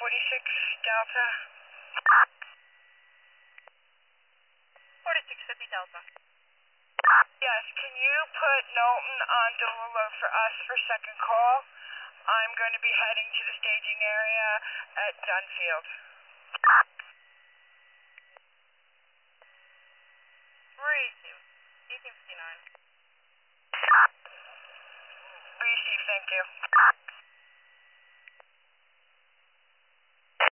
Delta. 4650 Delta. Yes, can you put Knowlton on Delula for us for second call? I'm going to be heading to the staging area at Dunfield. 1859. Receive, thank you.